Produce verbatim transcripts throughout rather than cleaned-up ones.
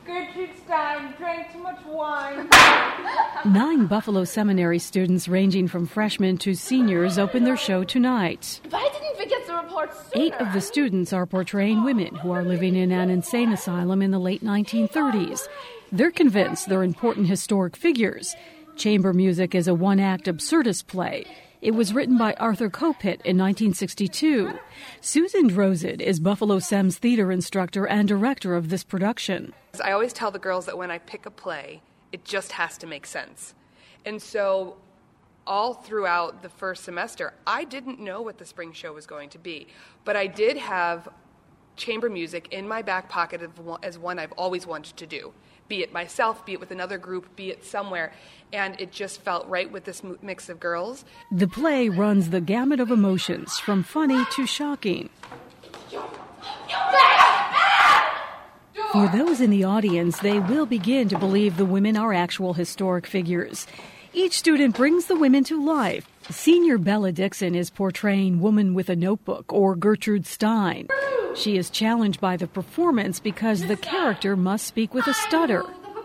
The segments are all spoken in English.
Gertrude Stein drank too much wine. Nine Buffalo Seminary students ranging from freshmen to seniors open their show tonight. If I didn't forget the report sooner. Eight of the students are portraying women who are living in an insane asylum in the late nineteen thirties. They're convinced they're important historic figures. Chamber Music is a one-act absurdist play. It was written by Arthur Kopit in nineteen sixty-two. Susan Drozd is Buffalo Sem's theater instructor and director of this production. I always tell the girls that when I pick a play, it just has to make sense. And so all throughout the first semester, I didn't know what the spring show was going to be. But I did have chamber music in my back pocket as one I've always wanted to do. Be it myself, be it with another group, be it somewhere. And it just felt right with this mix of girls. The play runs the gamut of emotions, from funny to shocking. For those in the audience, they will begin to believe the women are actual historic figures. Each student brings the women to life. Senior Bella Dixon is portraying Woman with a Notebook, or Gertrude Stein. She is challenged by the performance because the character must speak with a stutter.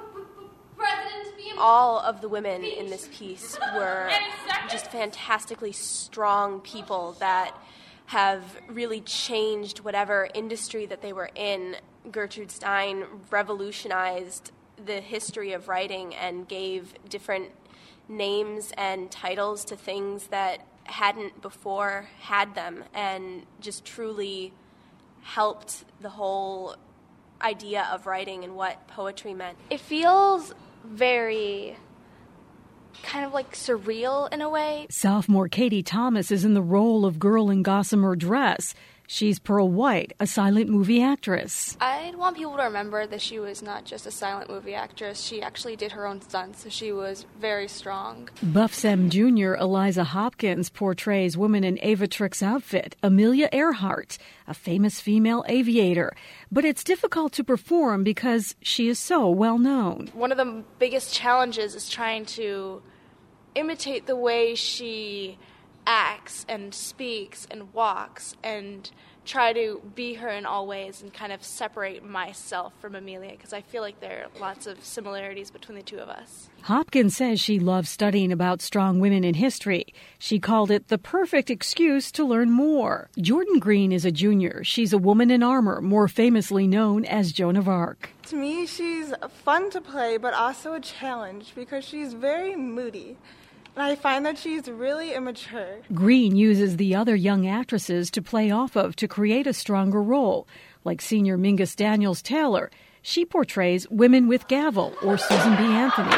All of the women in this piece were just fantastically strong people that have really changed whatever industry that they were in. Gertrude Stein revolutionized the history of writing and gave different names and titles to things that hadn't before had them, and just truly helped the whole idea of writing and what poetry meant. It feels very kind of like surreal in a way. Sophomore Katie Thomas is in the role of Girl in Gossamer Dress. She's Pearl White, a silent movie actress. I'd want people to remember that she was not just a silent movie actress. She actually did her own stunts, so she was very strong. Buff Sem Junior Eliza Hopkins portrays woman in Avatrix outfit, Amelia Earhart, a famous female aviator. But it's difficult to perform because she is so well known. One of the biggest challenges is trying to imitate the way she acts and speaks and walks and try to be her in all ways and kind of separate myself from Amelia, because I feel like there are lots of similarities between the two of us. Hopkins says she loves studying about strong women in history. She called it the perfect excuse to learn more. Jordan Green is a junior. She's a woman in armor, more famously known as Joan of Arc. To me, she's fun to play, but also a challenge because she's very moody. And I find that she's really immature. Green uses the other young actresses to play off of to create a stronger role. Like senior Mingus Daniels Taylor, she portrays Women with Gavel, or Susan B. Anthony.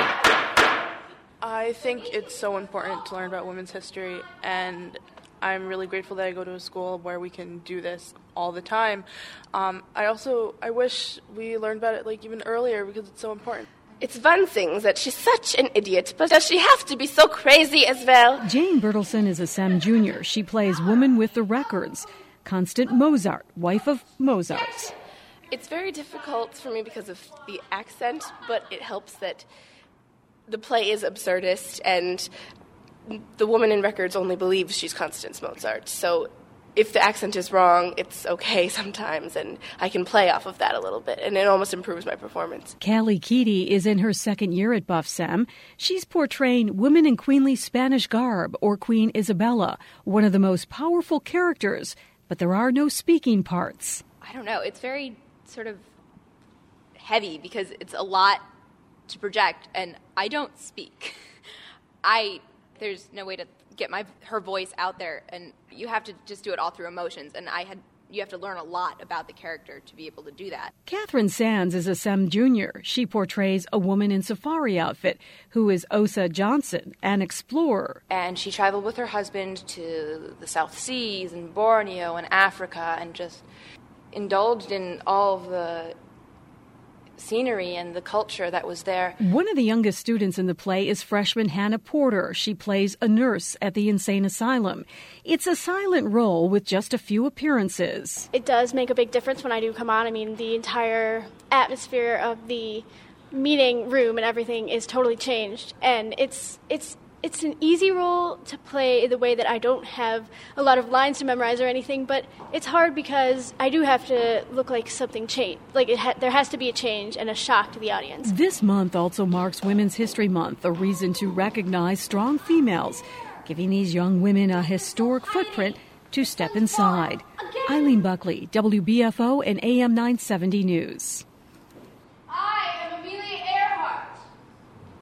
I think it's so important to learn about women's history, and I'm really grateful that I go to a school where we can do this all the time. Um, I also, I wish we learned about it like even earlier because it's so important. It's one thing that she's such an idiot, but does she have to be so crazy as well? Jane Bertelson is a Sem Junior She plays Woman with the Records, Constant Mozart, wife of Mozart. It's very difficult for me because of the accent, but it helps that the play is absurdist, and the woman in Records only believes she's Constance Mozart. So if the accent is wrong, it's okay sometimes, and I can play off of that a little bit, and it almost improves my performance. Callie Keaty is in her second year at Buff Sem. She's portraying Women in Queenly Spanish Garb, or Queen Isabella, one of the most powerful characters, but there are no speaking parts. I don't know. It's very sort of heavy because it's a lot to project, and I don't speak. I there's no way to get my her voice out there, and you have to just do it all through emotions, and I had you have to learn a lot about the character to be able to do that. Catherine Sands is a Sem Junior She portrays a woman in safari outfit who is Osa Johnson, an explorer. And she traveled with her husband to the South Seas and Borneo and Africa and just indulged in all of the scenery and the culture that was there. One of the youngest students in the play is freshman Hannah Porter. She plays a nurse at the insane asylum. It's a silent role with just a few appearances. It does make a big difference when I do come on. I mean, the entire atmosphere of the meeting room and everything is totally changed, and it's it's it's an easy role to play the way that I don't have a lot of lines to memorize or anything, but it's hard because I do have to look like something changed. Like it ha- there has to be a change and a shock to the audience. This month also marks Women's History Month, a reason to recognize strong females, giving these young women a historic footprint to step inside. Eileen Buckley, W B F O and A M nine seventy News.